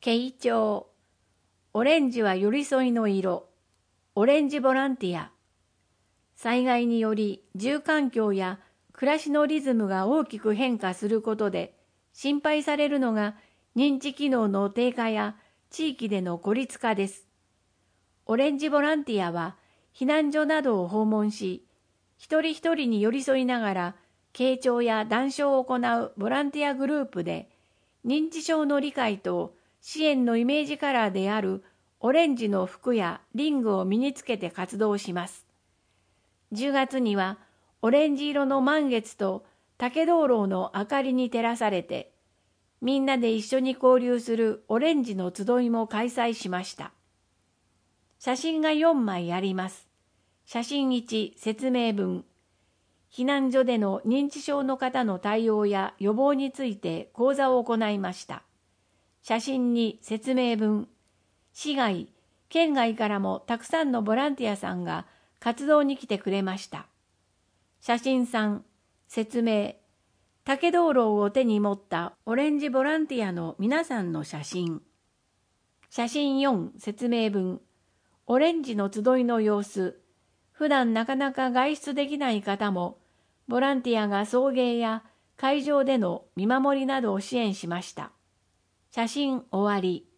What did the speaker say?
慶長。オレンジは寄り添いの色。オレンジボランティア。災害により住環境や暮らしのリズムが大きく変化することで心配されるのが認知機能の低下や地域での孤立化です。オレンジボランティアは避難所などを訪問し、一人一人に寄り添いながら傾聴や談笑を行うボランティアグループで、認知症の理解と支援のイメージカラーであるオレンジの服やリングを身につけて活動します。10月にはオレンジ色の満月と竹灯籠の明かりに照らされて、みんなで一緒に交流するオレンジの集いも開催しました。写真が4枚あります。写真1、説明文。避難所での認知症の方の対応や予防について講座を行いました。写真2、説明文。市外、県外からもたくさんのボランティアさんが活動に来てくれました。写真3、説明。竹灯籠を手に持ったオレンジボランティアの皆さんの写真。写真4、説明文。オレンジの集いの様子。普段なかなか外出できない方も、ボランティアが送迎や会場での見守りなどを支援しました。写真終わり。